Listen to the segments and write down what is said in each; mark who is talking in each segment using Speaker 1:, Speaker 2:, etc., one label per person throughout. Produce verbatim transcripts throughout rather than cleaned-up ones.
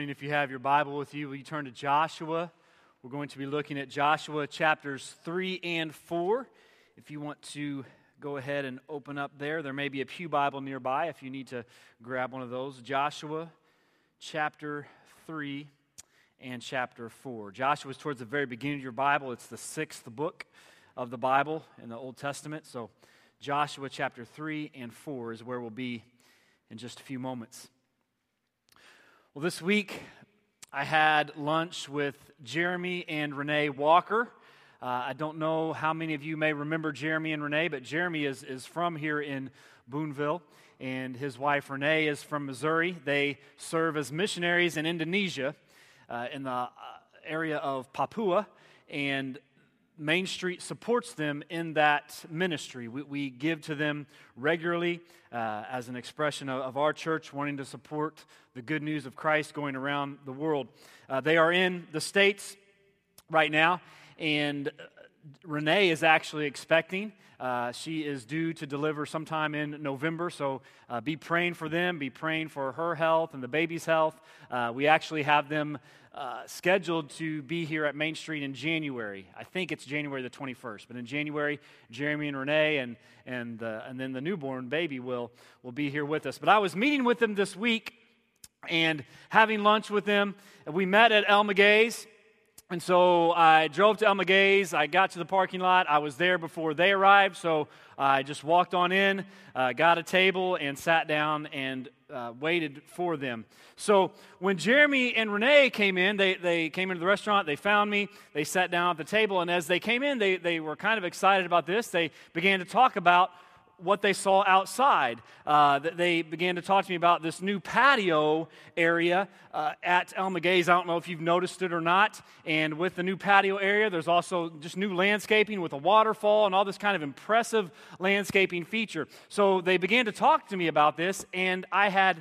Speaker 1: morning, if you have your Bible with you, will you turn to Joshua? We're going to be looking at Joshua chapters three and four. If you want to go ahead and open up there, there may be a pew Bible nearby if you need to grab one of those. Joshua chapter three and chapter four. Joshua is towards the very beginning of your Bible. It's the sixth book of the Bible in the Old Testament. So Joshua chapter three and four is where we'll be in just a few moments. Well, this week I had lunch with Jeremy and Renee Walker. Uh, I don't know how many of you may remember Jeremy and Renee, but Jeremy is, is from here in Boonville, and his wife Renee is from Missouri. They serve as missionaries in Indonesia, uh, in the uh, area of Papua, and Main Street supports them in that ministry. We, we give to them regularly uh, as an expression of, of our church wanting to support the good news of Christ going around the world. Uh, they are in the States right now, and Renee is actually expecting. Uh, she is due to deliver sometime in November, so uh, be praying for them, be praying for her health and the baby's health. Uh, we actually have them uh, scheduled to be here at Main Street in January. I think it's January the twenty-first, but in January, Jeremy and Renee and and uh, and then the newborn baby will will be here with us. But I was meeting with them this week and having lunch with them. We met at El Maguey's. And so I drove to El Maguey's, I got to the parking lot, I was there before they arrived, so I just walked on in, uh, got a table, and sat down and uh, waited for them. So when Jeremy and Renee came in, they, they came into the restaurant, they found me, they sat down at the table, and as they came in, they, they were kind of excited about this. They began to talk about what they saw outside. Uh, they began to talk to me about this new patio area uh, at El Maguey's. I don't know if you've noticed it or not. And with the new patio area, there's also just new landscaping with a waterfall and all this kind of impressive landscaping feature. So they began to talk to me about this, and I had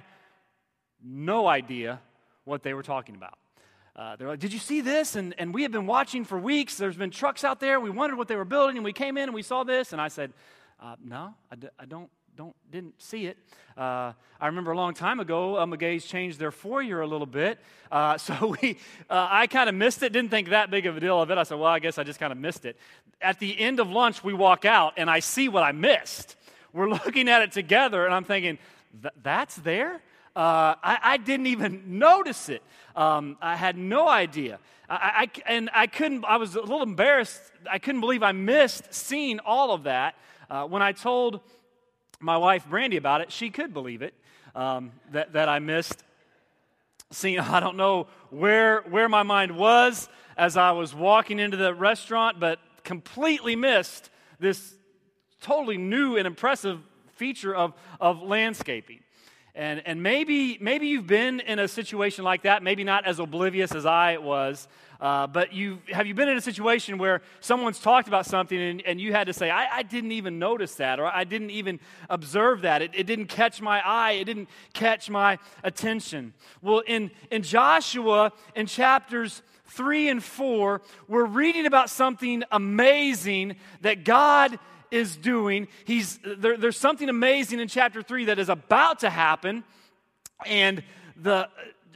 Speaker 1: no idea what they were talking about. Uh, they're like, did you see this? And, and we have been watching for weeks. There's been trucks out there. We wondered what they were building, and we came in and we saw this. And I said, Uh, no, I, d- I don't, don't, didn't see it. Uh, I remember a long time ago, El Maguey's changed their foyer a little bit. Uh, so we, uh, I kind of missed it, didn't think that big of a deal of it. I said, well, I guess I just kind of missed it. At the end of lunch, we walk out, and I see what I missed. We're looking at it together, and I'm thinking, that's there? Uh, I, I didn't even notice it. Um, I had no idea. I, I, and I couldn't, I was a little embarrassed. I couldn't believe I missed seeing all of that. Uh, when I told my wife, Brandy, about it, she could believe it, um, that, that I missed seeing. I don't know where, where my mind was as I was walking into the restaurant, but completely missed this totally new and impressive feature of, of landscaping. And, and maybe, maybe you've been in a situation like that, maybe not as oblivious as I was, uh, but you have you been in a situation where someone's talked about something and, and you had to say, I, I didn't even notice that, or I didn't even observe that. It, it didn't catch my eye. It didn't catch my attention. Well, in, in Joshua, in chapters three and four, we're reading about something amazing that God is doing. He's there, there's something amazing in chapter three that is about to happen, and the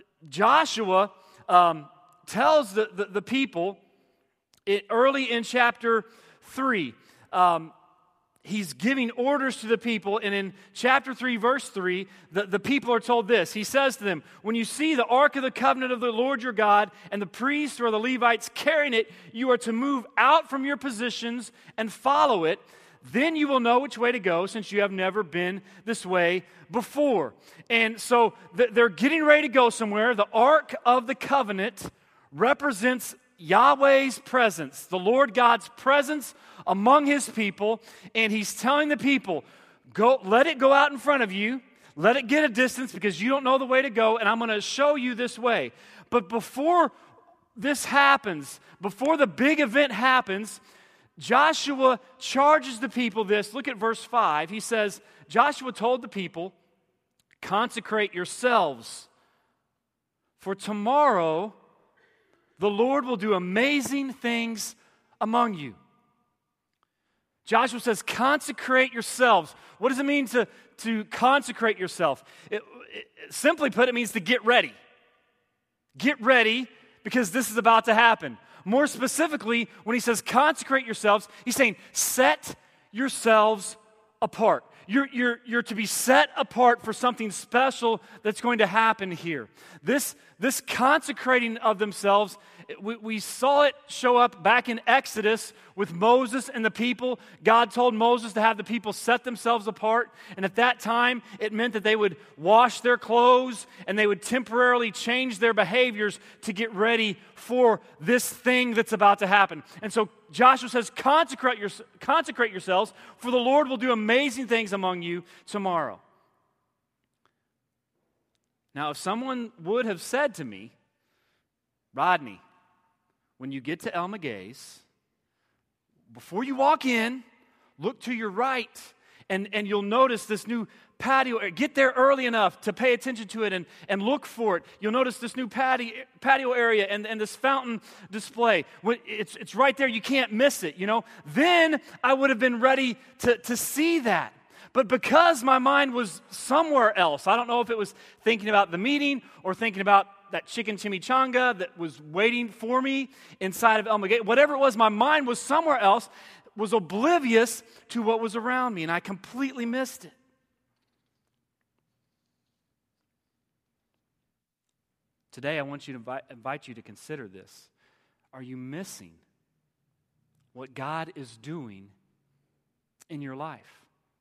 Speaker 1: Joshua um, tells the, the, the people it, early in chapter three. Um, he's giving orders to the people, and in chapter three, verse three, the, the people are told this. He says to them, when you see the ark of the covenant of the Lord your God and the priests or the Levites carrying it, you are to move out from your positions and follow it. Then you will know which way to go, since you have never been this way before. And so th- they're getting ready to go somewhere. The Ark of the Covenant represents Yahweh's presence, the Lord God's presence among His people. And He's telling the people, go, let it go out in front of you. Let it get a distance because you don't know the way to go, and I'm going to show you this way. But before this happens, before the big event happens, Joshua charges the people this. Look at verse five. He says, Joshua told the people, consecrate yourselves, for tomorrow the Lord will do amazing things among you. Joshua says, consecrate yourselves. What does it mean to, to consecrate yourself? It, it, simply put, it means to get ready. Get ready because this is about to happen. More specifically, when he says consecrate yourselves, he's saying set yourselves apart. You're, you're, you're to be set apart for something special that's going to happen here. This, this consecrating of themselves, we, we saw it show up back in Exodus with Moses and the people. God told Moses to have the people set themselves apart. And at that time, it meant that they would wash their clothes and they would temporarily change their behaviors to get ready for this thing that's about to happen. And so Joshua says, consecrate, your, consecrate yourselves, for the Lord will do amazing things among you tomorrow. Now, if someone would have said to me, Rodney, when you get to Elma Gaze, before you walk in, look to your right, and, and you'll notice this new patio. Get there early enough to pay attention to it and, and look for it. You'll notice this new patio, patio area and, and this fountain display. It's, it's right there. You can't miss it, you know. Then I would have been ready to, to see that. But because my mind was somewhere else, I don't know if it was thinking about the meeting or thinking about that chicken chimichanga that was waiting for me inside of Elma Gate. Whatever it was, my mind was somewhere else, was oblivious to what was around me, and I completely missed it. Today, I want you to invite, invite you to consider this. Are you missing what God is doing in your life?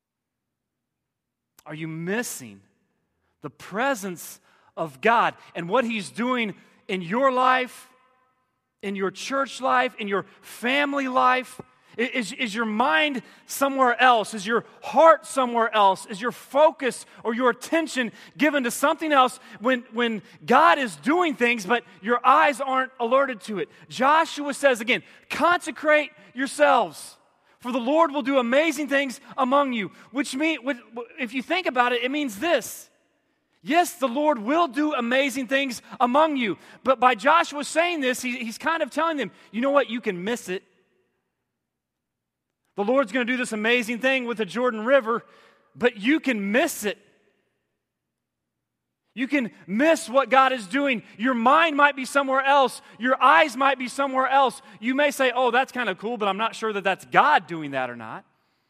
Speaker 1: Are you missing the presence of God and what He's doing in your life, in your church life, in your family life? Is, is your mind somewhere else? Is your heart somewhere else? Is your focus or your attention given to something else when, when God is doing things, but your eyes aren't alerted to it? Joshua says again, consecrate yourselves, for the Lord will do amazing things among you. Which means, if you think about it, it means this. Yes, the Lord will do amazing things among you. But by Joshua saying this, he, he's kind of telling them, you know what, you can miss it. The Lord's going to do this amazing thing with the Jordan River, but you can miss it. You can miss what God is doing. Your mind might be somewhere else. Your eyes might be somewhere else. You may say, oh, that's kind of cool, but I'm not sure that that's God doing that or not.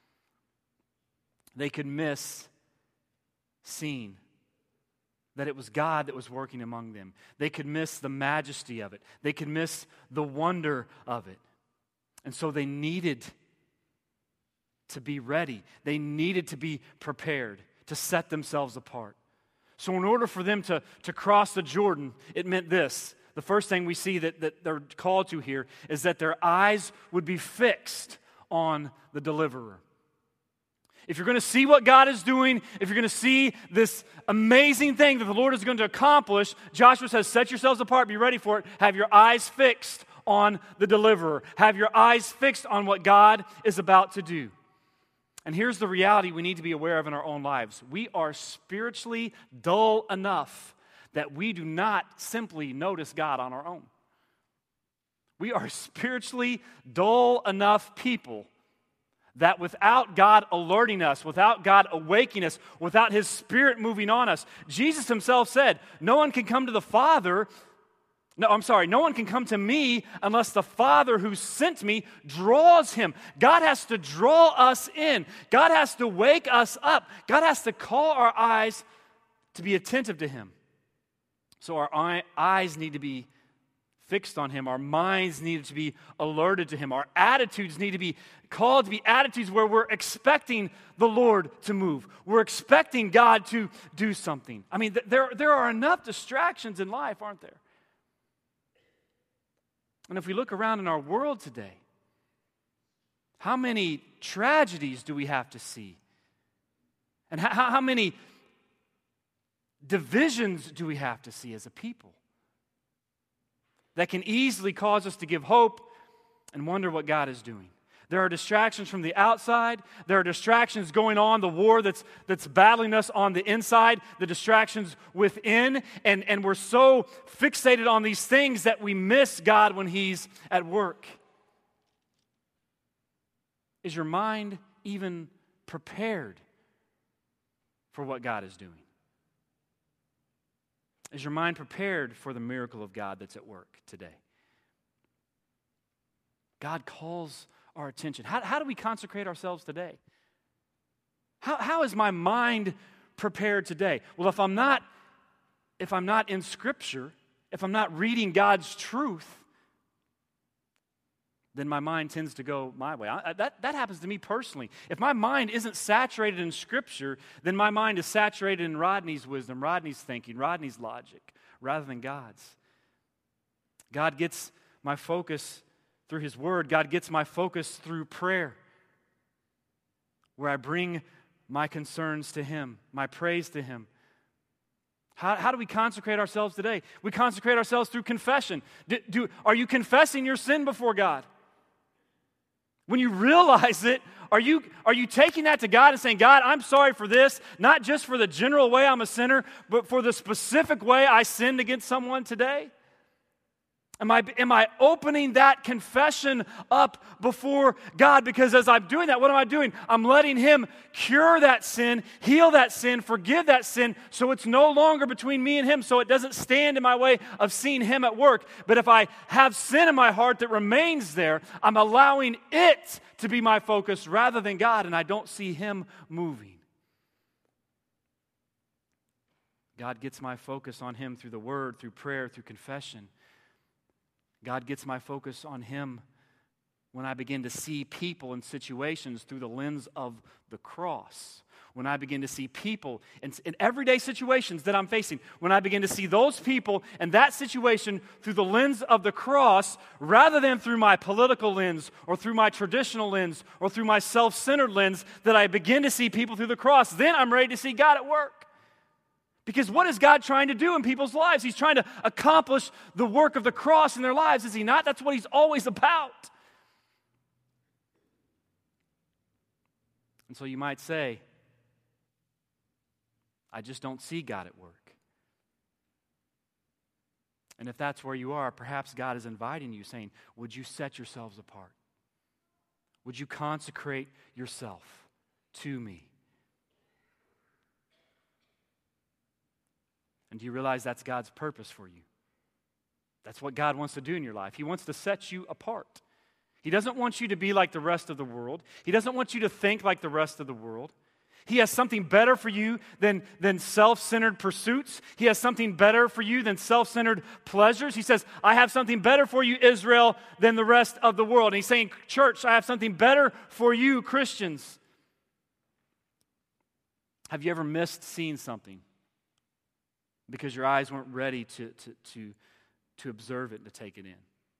Speaker 1: They could miss seeing that it was God that was working among them. They could miss the majesty of it. They could miss the wonder of it. And so they needed to be ready. They needed to be prepared to set themselves apart. So in order for them to, to cross the Jordan, it meant this. The first thing we see that, that they're called to here is that their eyes would be fixed on the deliverer. If you're going to see what God is doing, if you're going to see this amazing thing that the Lord is going to accomplish, Joshua says, set yourselves apart, be ready for it, have your eyes fixed on the deliverer. Have your eyes fixed on what God is about to do. And here's the reality we need to be aware of in our own lives. We are spiritually dull enough that we do not simply notice God on our own. We are spiritually dull enough people that without God alerting us, without God awakening us, without His Spirit moving on us, Jesus Himself said, no one can come to the Father No, I'm sorry, no one can come to me unless the Father who sent me draws him. God has to draw us in. God has to wake us up. God has to call our eyes to be attentive to Him. So our eye, eyes need to be fixed on Him. Our minds need to be alerted to Him. Our attitudes need to be called to be attitudes where we're expecting the Lord to move. We're expecting God to do something. I mean, there, there are enough distractions in life, aren't there? And if we look around in our world today, how many tragedies do we have to see? And how, how many divisions do we have to see as a people that can easily cause us to give hope and wonder what God is doing? There are distractions from the outside. There are distractions going on, the war that's that's battling us on the inside, the distractions within, and, and we're so fixated on these things that we miss God when He's at work. Is your mind even prepared for what God is doing? Is your mind prepared for the miracle of God that's at work today? God calls our attention. How, how do we consecrate ourselves today? How, how is my mind prepared today? Well, if I'm not, if I'm not in Scripture, if I'm not reading God's truth, then my mind tends to go my way. I, that, that happens to me personally. If my mind isn't saturated in Scripture, then my mind is saturated in Rodney's wisdom, Rodney's thinking, Rodney's logic, rather than God's. God gets my focus through His Word. God gets my focus through prayer, where I bring my concerns to Him, my praise to Him. How, how do we consecrate ourselves today? We consecrate ourselves through confession. Do, do, are you confessing your sin before God? When you realize it, are you, are you taking that to God and saying, God, I'm sorry for this, not just for the general way I'm a sinner, but for the specific way I sinned against someone today? Am I, am I opening that confession up before God? Because as I'm doing that, what am I doing? I'm letting Him cure that sin, heal that sin, forgive that sin, so it's no longer between me and Him, so it doesn't stand in my way of seeing Him at work. But if I have sin in my heart that remains there, I'm allowing it to be my focus rather than God, and I don't see Him moving. God gets my focus on Him through the Word, through prayer, through confession. God gets my focus on Him when I begin to see people and situations through the lens of the cross. When I begin to see people in, in everyday situations that I'm facing, when I begin to see those people and that situation through the lens of the cross, rather than through my political lens or through my traditional lens or through my self-centered lens, that I begin to see people through the cross, then I'm ready to see God at work. Because what is God trying to do in people's lives? He's trying to accomplish the work of the cross in their lives, is He not? That's what He's always about. And so you might say, I just don't see God at work. And if that's where you are, perhaps God is inviting you, saying, would you set yourselves apart? Would you consecrate yourself to me? And do you realize that's God's purpose for you? That's what God wants to do in your life. He wants to set you apart. He doesn't want you to be like the rest of the world. He doesn't want you to think like the rest of the world. He has something better for you than, than self-centered pursuits. He has something better for you than self-centered pleasures. He says, I have something better for you, Israel, than the rest of the world. And He's saying, church, I have something better for you, Christians. Have you ever missed seeing something because your eyes weren't ready to, to, to, to observe it and to take it in?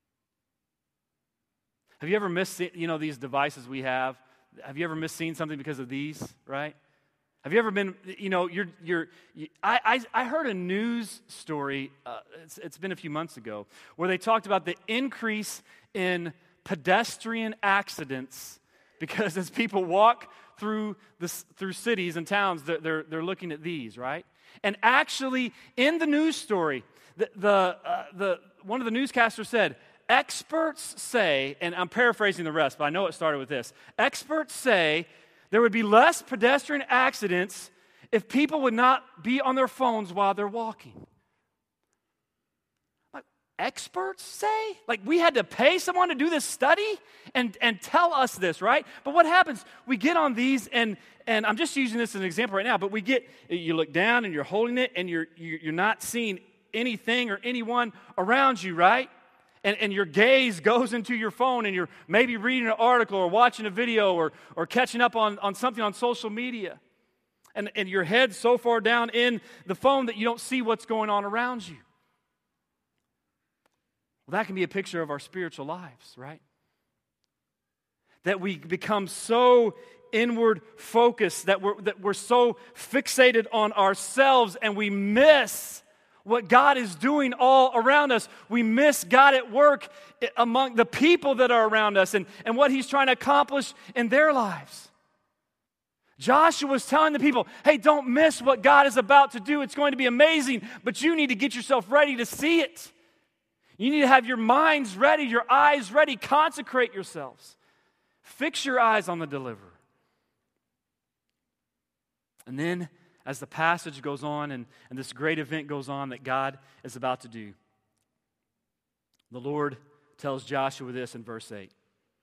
Speaker 1: Have you ever missed, you know, these devices we have? Have you ever missed seeing something because of these, right? Have you ever been, you know, you're, you're, you, I, I, I heard a news story, uh, it's, it's been a few months ago, where they talked about the increase in pedestrian accidents because as people walk through this, through cities and towns, they're, they're, they're looking at these, right? And actually, in the news story, the, the, uh, the one of the newscasters said, experts say, and I'm paraphrasing the rest, but I know it started with this. Experts say there would be less pedestrian accidents if people would not be on their phones while they're walking. Like, experts say? Like, we had to pay someone to do this study and, and tell us this, right? But what happens? We get on these, and, and I'm just using this as an example right now, but we get, you look down and you're holding it, and you're, you're not seeing anything or anyone around you, right? And, and your gaze goes into your phone, and you're maybe reading an article or watching a video or, or catching up on, on something on social media. And, and your head's so far down in the phone that you don't see what's going on around you. Well, that can be a picture of our spiritual lives, right? That we become so inward focused, that we're, that we're so fixated on ourselves, and we miss what God is doing all around us. We miss God at work among the people that are around us and, and what He's trying to accomplish in their lives. Joshua was telling the people, hey, don't miss what God is about to do. It's going to be amazing, but you need to get yourself ready to see it. You need to have your minds ready, your eyes ready. Consecrate yourselves. Fix your eyes on the deliverer. And then as the passage goes on and, and this great event goes on that God is about to do. The Lord tells Joshua this in verse eight.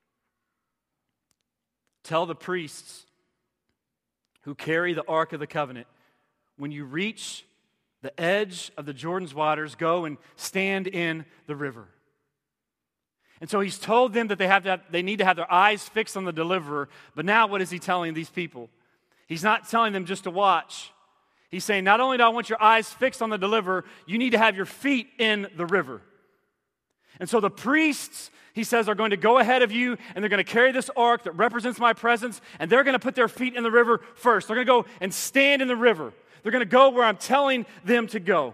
Speaker 1: Tell the priests who carry the Ark of the Covenant, when you reach the edge of the Jordan's waters, go and stand in the river. And so he's told them that they have to have, they need to have their eyes fixed on the deliverer. But now what is he telling these people? He's not telling them just to watch. He's saying, not only do I want your eyes fixed on the deliverer, you need to have your feet in the river. And so the priests, he says, are going to go ahead of you, and they're going to carry this ark that represents my presence, and they're going to put their feet in the river first. They're going to go and stand in the river. They're going to go where I'm telling them to go.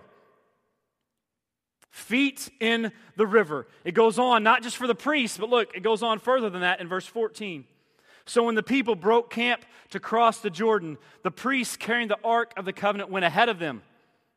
Speaker 1: Feet in the river. It goes on, not just for the priests, but look, it goes on further than that in verse fourteen. So when the people broke camp to cross the Jordan, the priests carrying the Ark of the Covenant went ahead of them.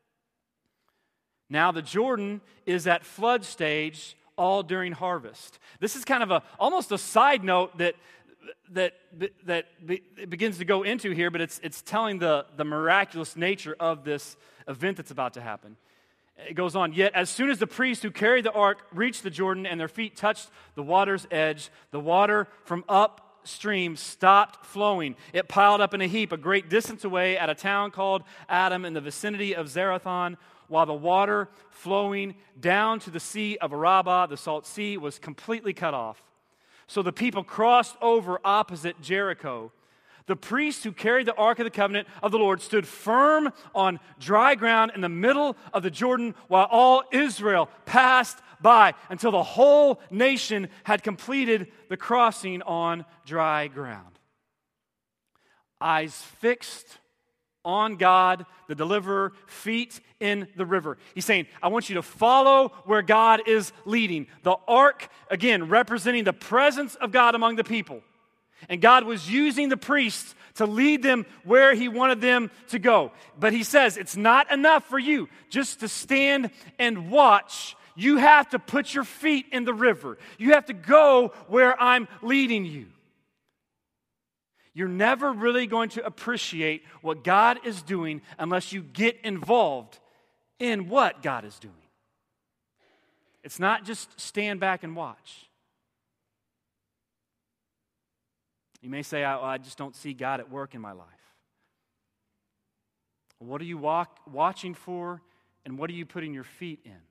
Speaker 1: Now the Jordan is at flood stage all during harvest. This is kind of a almost a side note that that that it begins to go into here, but it's it's telling the, the miraculous nature of this event that's about to happen. It goes on, yet as soon as the priests who carried the ark reached the Jordan and their feet touched the water's edge, the water from upstream stopped flowing. It piled up in a heap a great distance away at a town called Adam in the vicinity of Zarethan, while the water flowing down to the Sea of Arabah, the Salt Sea, was completely cut off. So the people crossed over opposite Jericho. The priests who carried the Ark of the Covenant of the Lord stood firm on dry ground in the middle of the Jordan while all Israel passed by until the whole nation had completed the crossing on dry ground. Eyes fixed on God, the deliverer, feet in the river. He's saying, I want you to follow where God is leading. The ark, again, representing the presence of God among the people. And God was using the priests to lead them where He wanted them to go. But He says, it's not enough for you just to stand and watch. You have to put your feet in the river. You have to go where I'm leading you. You're never really going to appreciate what God is doing unless you get involved in what God is doing. It's not just stand back and watch. You may say, I, I just don't see God at work in my life. What are you walk, watching for, and what are you putting your feet in?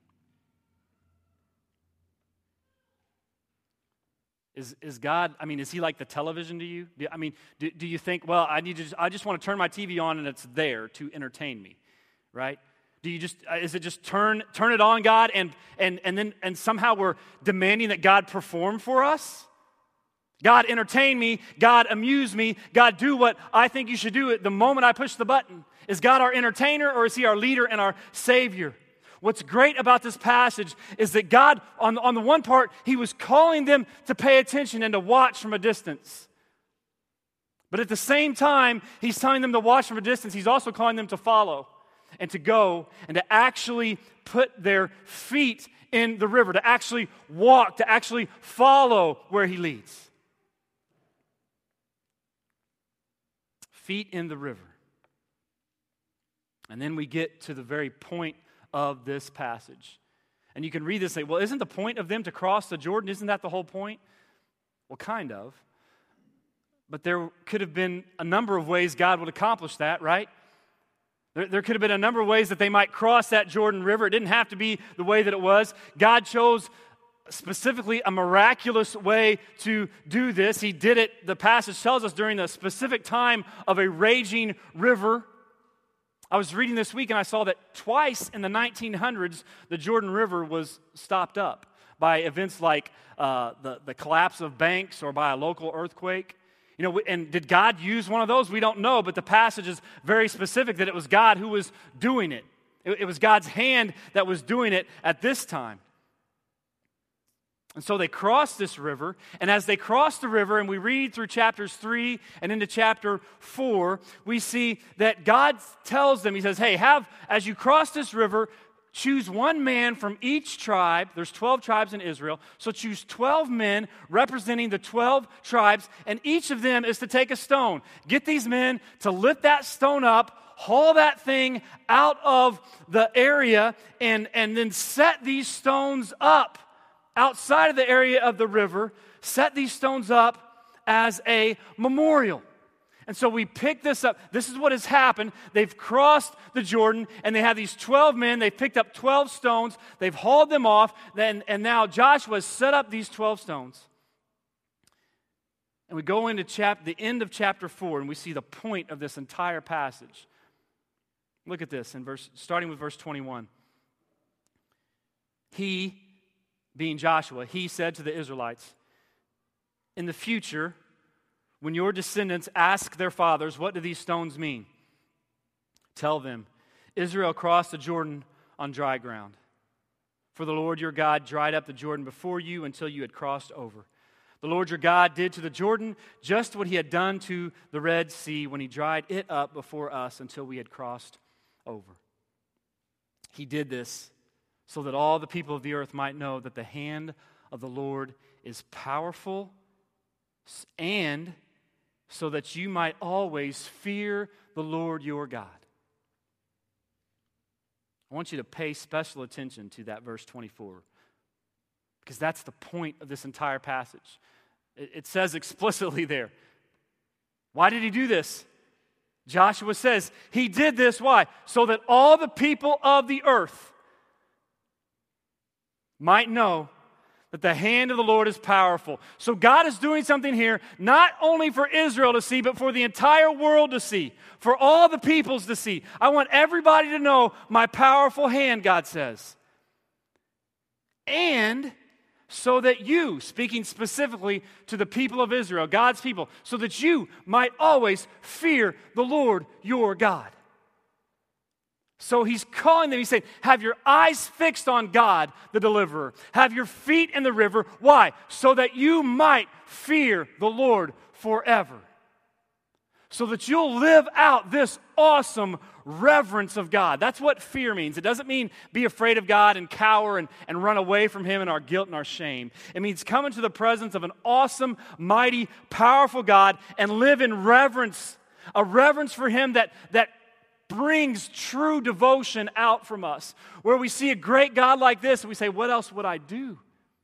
Speaker 1: Is, is God, I mean, is He like the television to you? Do, I mean, do, do you think, well, I need to, just, I just want to turn my T V on and it's there to entertain me, right? Do you just, is it just turn turn it on, God, and and and then and somehow we're demanding that God perform for us? God entertain me, God amuse me, God do what I think you should do at the moment I push the button. Is God our entertainer or is He our leader and our Savior? What's great about this passage is that God, on, on the one part, He was calling them to pay attention and to watch from a distance. But at the same time, He's telling them to watch from a distance, He's also calling them to follow and to go and to actually put their feet in the river, to actually walk, to actually follow where He leads. Feet in the river. And then we get to the very point of this passage. And you can read this and say, well, isn't the point of them to cross the Jordan? Isn't that the whole point? Well, kind of. But there could have been a number of ways God would accomplish that, right? There, there could have been a number of ways that they might cross that Jordan River. It didn't have to be the way that it was. God chose specifically a miraculous way to do this. He did it, the passage tells us, during the specific time of a raging river. I was reading this week and I saw that twice in the nineteen hundreds, the Jordan River was stopped up by events like uh, the, the collapse of banks or by a local earthquake. You know, and did God use one of those? We don't know, but the passage is very specific that it was God who was doing it. It, it was God's hand that was doing it at this time. And so they crossed this river, and as they crossed the river, and we read through chapters three and into chapter four, we see that God tells them, He says, hey, have, as you cross this river, choose one man from each tribe. There's twelve tribes in Israel, so choose twelve men representing the twelve tribes, and each of them is to take a stone. Get these men to lift that stone up, haul that thing out of the area and, and then set these stones up outside of the area of the river, set these stones up as a memorial. And so we pick this up. This is what has happened. They've crossed the Jordan, and they have these twelve men. They've picked up twelve stones. They've hauled them off, and, and now Joshua has set up these twelve stones. And we go into chap- the end of chapter four, and we see the point of this entire passage. Look at this, in verse, starting with verse twenty-one. He, being Joshua, he said to the Israelites, "In the future, when your descendants ask their fathers, 'What do these stones mean?' tell them, 'Israel crossed the Jordan on dry ground. For the Lord your God dried up the Jordan before you until you had crossed over. The Lord your God did to the Jordan just what he had done to the Red Sea when he dried it up before us until we had crossed over. He did this so that all the people of the earth might know that the hand of the Lord is powerful, and so that you might always fear the Lord your God.'" I want you to pay special attention to that verse twenty-four, because that's the point of this entire passage. It, it says explicitly there. Why did he do this? Joshua says he did this, why? So that all the people of the earth might know that the hand of the Lord is powerful. So God is doing something here, not only for Israel to see, but for the entire world to see, for all the peoples to see. I want everybody to know my powerful hand, God says. And so that you, speaking specifically to the people of Israel, God's people, so that you might always fear the Lord your God. So he's calling them, he's saying, have your eyes fixed on God, the deliverer. Have your feet in the river. Why? So that you might fear the Lord forever. So that you'll live out this awesome reverence of God. That's what fear means. It doesn't mean be afraid of God and cower and, and run away from him in our guilt and our shame. It means come into the presence of an awesome, mighty, powerful God and live in reverence. A reverence for him that, that brings true devotion out from us. Where we see a great God like this and we say, what else would I do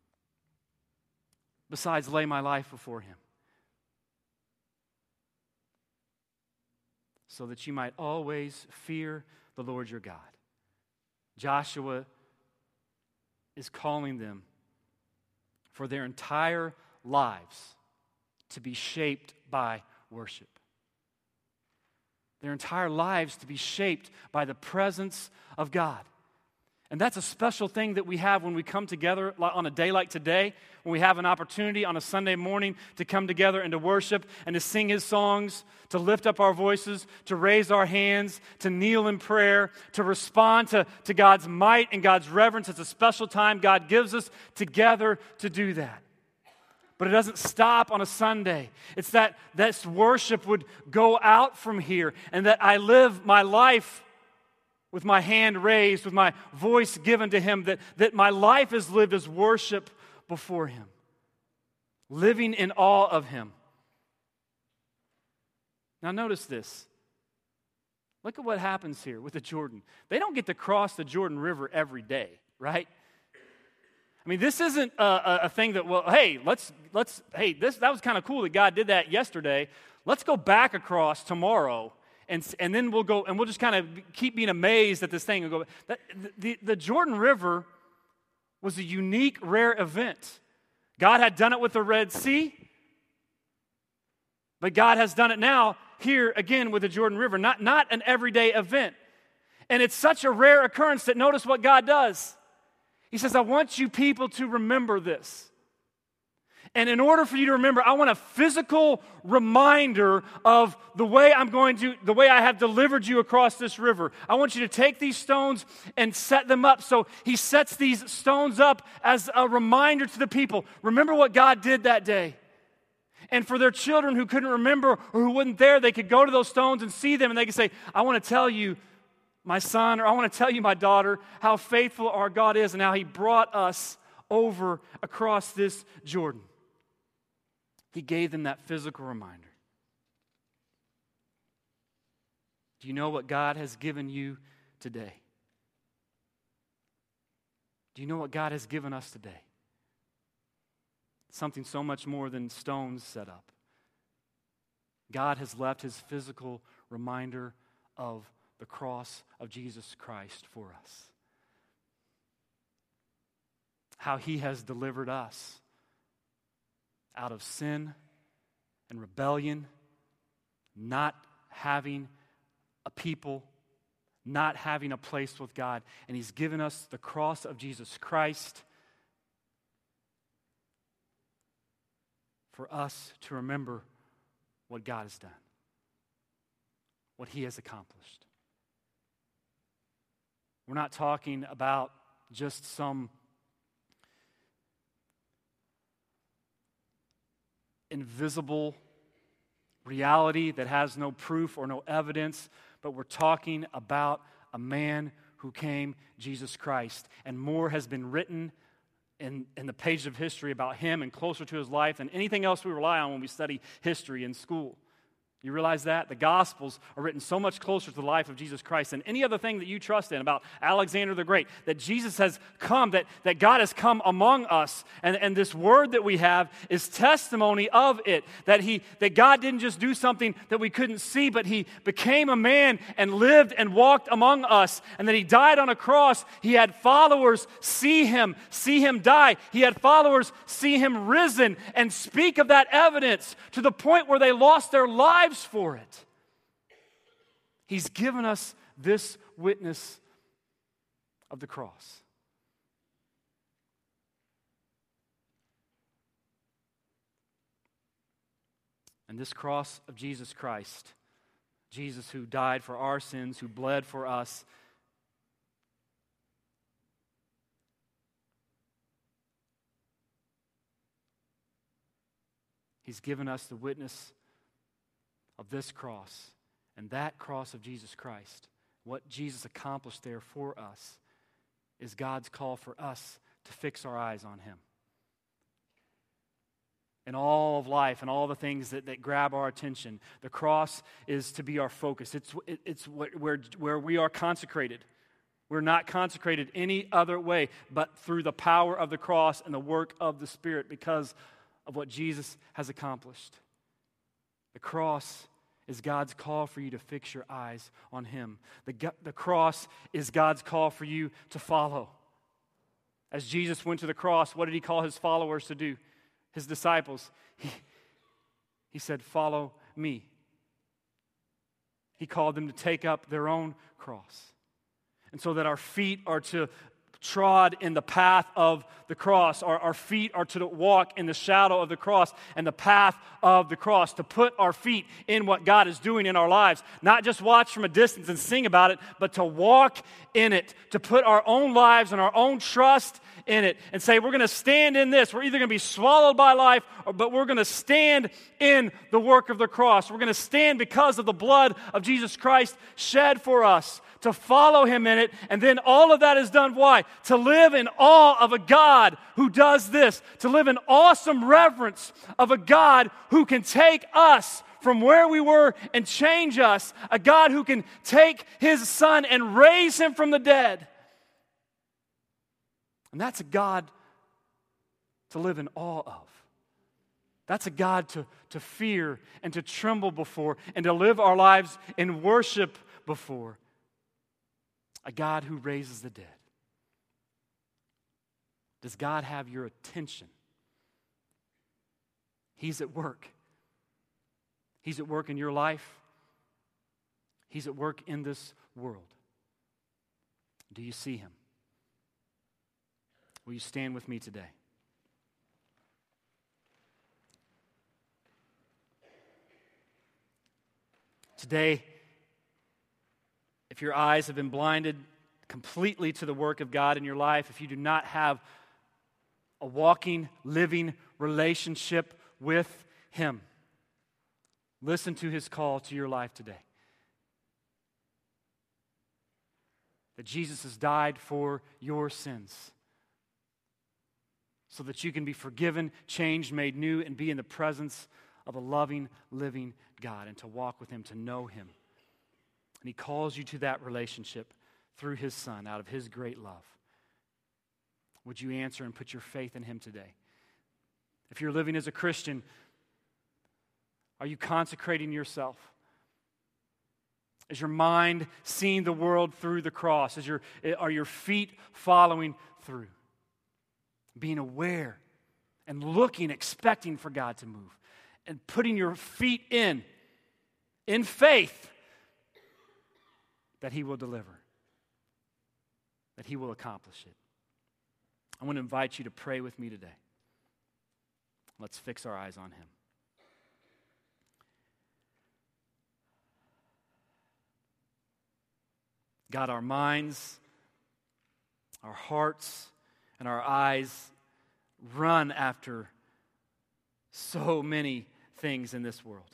Speaker 1: besides lay my life before him? So that you might always fear the Lord your God. Joshua is calling them for their entire lives to be shaped by worship. Their entire lives to be shaped by the presence of God. And that's a special thing that we have when we come together on a day like today, when we have an opportunity on a Sunday morning to come together and to worship and to sing his songs, to lift up our voices, to raise our hands, to kneel in prayer, to respond to, to God's might and God's reverence. It's a special time God gives us together to do that. But it doesn't stop on a Sunday. It's that this worship would go out from here and that I live my life with my hand raised, with my voice given to him, that, that my life is lived as worship before him, living in awe of him. Now notice this. Look at what happens here with the Jordan. They don't get to cross the Jordan River every day, right? I mean, this isn't a, a, a thing that, well, hey, let's, let's, hey, this that was kind of cool that God did that yesterday. Let's go back across tomorrow, and and then we'll go, and we'll just kind of keep being amazed at this thing. And go. That, the, the Jordan River was a unique, rare event. God had done it with the Red Sea, but God has done it now here again with the Jordan River. Not, not an everyday event. And it's such a rare occurrence that notice what God does. He says, I want you people to remember this. And in order for you to remember, I want a physical reminder of the way I'm going to, the way I have delivered you across this river. I want you to take these stones and set them up. So he sets these stones up as a reminder to the people. Remember what God did that day. And for their children who couldn't remember or who weren't there, they could go to those stones and see them and they could say, I want to tell you, my son, or I want to tell you, my daughter, how faithful our God is and how he brought us over across this Jordan. He gave them that physical reminder. Do you know what God has given you today? Do you know what God has given us today? Something so much more than stones set up. God has left his physical reminder of the cross of Jesus Christ for us. How he has delivered us out of sin and rebellion, not having a people, not having a place with God. And he's given us the cross of Jesus Christ for us to remember what God has done, what he has accomplished. We're not talking about just some invisible reality that has no proof or no evidence, but we're talking about a man who came, Jesus Christ. And more has been written in, in the pages of history about him and closer to his life than anything else we rely on when we study history in school. You realize that? The Gospels are written so much closer to the life of Jesus Christ than any other thing that you trust in about Alexander the Great, that Jesus has come, that, that God has come among us. And, and this word that we have is testimony of it, that, he, that God didn't just do something that we couldn't see, but he became a man and lived and walked among us, and that he died on a cross. He had followers see him, see him die. He had followers see him risen and speak of that evidence to the point where they lost their lives for it. He's given us this witness of the cross. And this cross of Jesus Christ, Jesus who died for our sins, who bled for us, he's given us the witness of this cross, and that cross of Jesus Christ, what Jesus accomplished there for us, is God's call for us to fix our eyes on him. In all of life and all the things that, that grab our attention, the cross is to be our focus. It's, it, it's where, where we are consecrated. We're not consecrated any other way but through the power of the cross and the work of the Spirit because of what Jesus has accomplished. The cross is God's call for you to fix your eyes on him. The, the cross is God's call for you to follow. As Jesus went to the cross, what did he call his followers to do? His disciples. He, he said, "Follow me." He called them to take up their own cross. And so that our feet are to trod in the path of the cross. Our, our feet are to walk in the shadow of the cross and the path of the cross, to put our feet in what God is doing in our lives. Not just watch from a distance and sing about it, but to walk in it, to put our own lives and our own trust in it and say, we're going to stand in this. We're either going to be swallowed by life, or, but we're going to stand in the work of the cross. We're going to stand because of the blood of Jesus Christ shed for us, to follow him in it. And then all of that is done, why? To live in awe of a God who does this, to live in awesome reverence of a God who can take us from where we were and change us, a God who can take his son and raise him from the dead. And that's a God to live in awe of. That's a God to, to fear and to tremble before and to live our lives in worship before. A God who raises the dead. Does God have your attention? He's at work. He's at work in your life. He's at work in this world. Do you see him? Will you stand with me today? Today, if your eyes have been blinded completely to the work of God in your life, if you do not have a walking, living relationship with him, listen to his call to your life today. That Jesus has died for your sins so that you can be forgiven, changed, made new, and be in the presence of a loving, living God, and to walk with him, to know him. And he calls you to that relationship through his Son, out of his great love. Would you answer and put your faith in him today? If you're living as a Christian, are you consecrating yourself? Is your mind seeing the world through the cross? Is your, are your feet following through? Being aware and looking, expecting for God to move. And putting your feet in, in faith, that he will deliver. That he will accomplish it. I want to invite you to pray with me today. Let's fix our eyes on him. God, our minds, our hearts, and our eyes run after so many things in this world.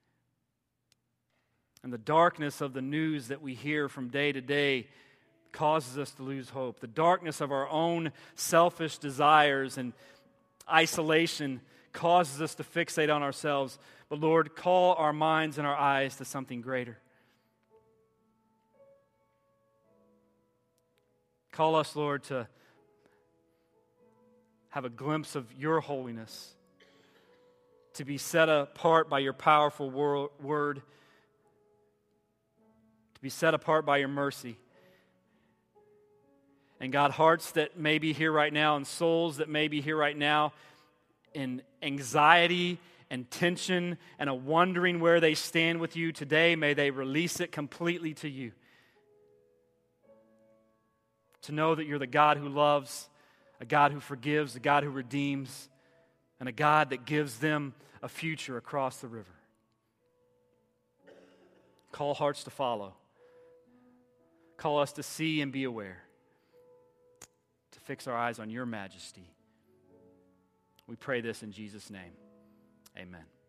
Speaker 1: And the darkness of the news that we hear from day to day causes us to lose hope. The darkness of our own selfish desires and isolation causes us to fixate on ourselves. But Lord, call our minds and our eyes to something greater. Call us, Lord, to have a glimpse of your holiness, to be set apart by your powerful wor- word, to be set apart by your mercy. And God, hearts that may be here right now and souls that may be here right now in anxiety and tension and a wondering where they stand with you today, may they release it completely to you. To know that you're the God who loves, a God who forgives, a God who redeems, and a God that gives them a future across the river. Call hearts to follow. Call us to see and be aware. To fix our eyes on your majesty. We pray this in Jesus' name. Amen.